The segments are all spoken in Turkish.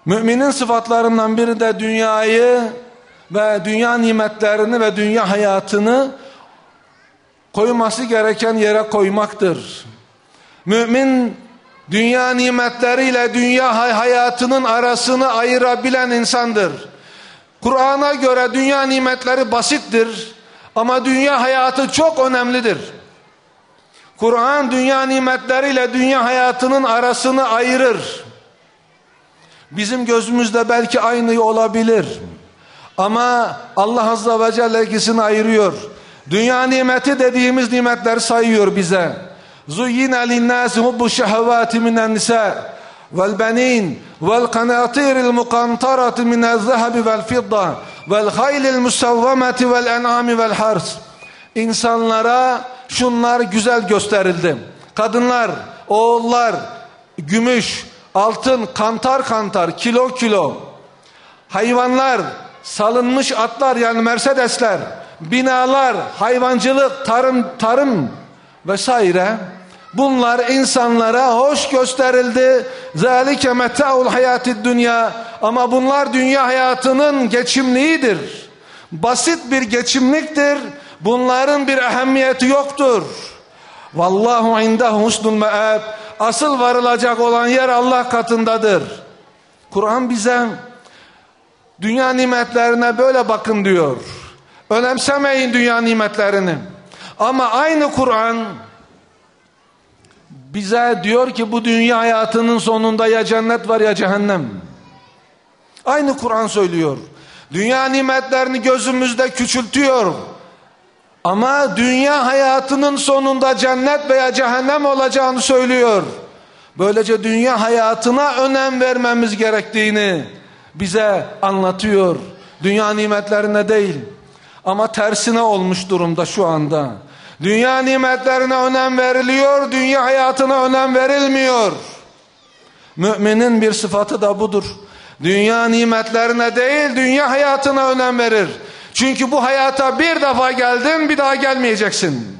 Müminin sıfatlarından biri de dünyayı ve dünya nimetlerini ve dünya hayatını koyması gereken yere koymaktır. Mümin dünya nimetleriyle dünya hayatının arasını ayırabilen insandır. Kur'an'a göre dünya nimetleri basittir ama dünya hayatı çok önemlidir. Kur'an dünya nimetleriyle dünya hayatının arasını ayırır. Bizim gözümüzde belki aynı olabilir ama Allah Azze ve Celle ikisini ayırıyor. Dünya nimeti dediğimiz nimetleri sayıyor bize. زُيِّنَ لِلنَّاسِ هُبُّ الشَّهَوَاتِ مِنَ النِّسَاءِ وَالْبَنِينَ وَالْقَنَاطِيرِ الْمُقَنْطَرَةِ مِنَ الذَّهَبِ وَالْفِضَّةِ وَالْخَيْلِ الْمُسَوَّمَةِ وَالْاَنْعَامِ وَالْحَرْثِ. İnsanlara şunlar güzel gösterildi. Kadınlar, oğullar, gümüş, altın, kantar kantar, kilo kilo. Hayvanlar, salınmış atlar yani Mercedesler, binalar, hayvancılık, tarım vesaire. Bunlar insanlara hoş gösterildi. Zalike meta'ul hayatid dünya. Ama bunlar dünya hayatının geçimliğidir. Basit bir geçimliktir. Bunların bir ehemmiyeti yoktur. Vallahu indehu husnul me'ab. Asıl varılacak olan yer Allah katındadır. Kur'an bize dünya nimetlerine böyle bakın diyor. Önemsemeyin dünya nimetlerini. Ama aynı Kur'an bize diyor ki bu dünya hayatının sonunda ya cennet var ya cehennem. Aynı Kur'an söylüyor. Dünya nimetlerini gözümüzde küçültüyor. Ama dünya hayatının sonunda cennet veya cehennem olacağını söylüyor. Böylece dünya hayatına önem vermemiz gerektiğini bize anlatıyor. Dünya nimetlerine değil. Ama tersine olmuş durumda şu anda. Dünya nimetlerine önem veriliyor, dünya hayatına önem verilmiyor. Müminin bir sıfatı da budur. Dünya nimetlerine değil, dünya hayatına önem verir. Çünkü bu hayata bir defa geldin, bir daha gelmeyeceksin.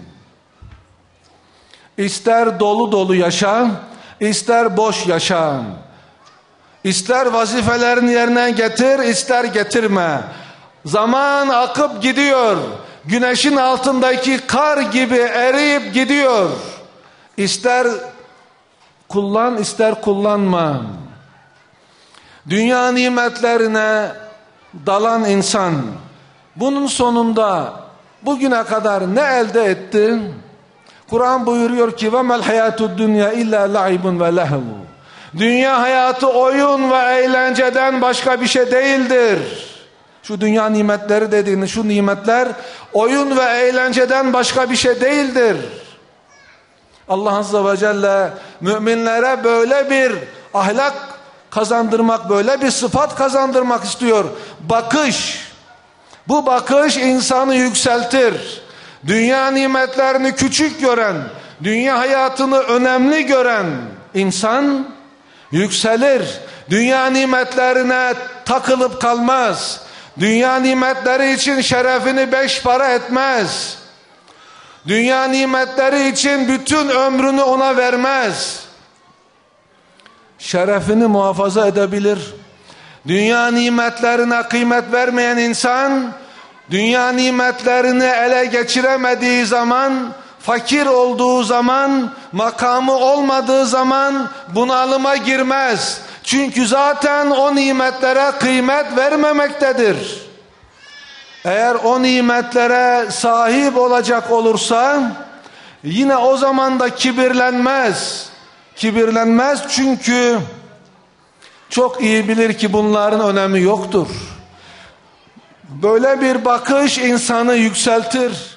İster dolu dolu yaşa, ister boş yaşa. İster vazifelerini yerine getir, ister getirme. Zaman akıp gidiyor. Güneşin altındaki kar gibi eriyip gidiyor. İster kullan, ister kullanma. Dünya nimetlerine dalan insan bunun sonunda bugüne kadar ne elde etti? Kur'an buyuruyor ki وَمَا الْحَيَاتُ الدُّنْيَا اِلَّا لَعِبٌ وَلَهْوٌ. Dünya hayatı oyun ve eğlenceden başka bir şey değildir. Şu dünya nimetleri dediğiniz şu nimetler oyun ve eğlenceden başka bir şey değildir. Allah Azze ve Celle müminlere böyle bir ahlak kazandırmak, böyle bir sıfat kazandırmak istiyor. Bakış. Bu bakış insanı yükseltir. Dünya nimetlerini küçük gören, dünya hayatını önemli gören insan yükselir. Dünya nimetlerine takılıp kalmaz. Dünya nimetleri için şerefini 5 para etmez. Dünya nimetleri için bütün ömrünü ona vermez. Şerefini muhafaza edebilir. Dünya nimetlerine kıymet vermeyen insan, dünya nimetlerini ele geçiremediği zaman, fakir olduğu zaman, makamı olmadığı zaman bunalıma girmez. Çünkü zaten o nimetlere kıymet vermemektedir. Eğer o nimetlere sahip olacak olursa yine o zaman da kibirlenmez. Kibirlenmez çünkü çok iyi bilir ki bunların önemi yoktur. Böyle bir bakış insanı yükseltir.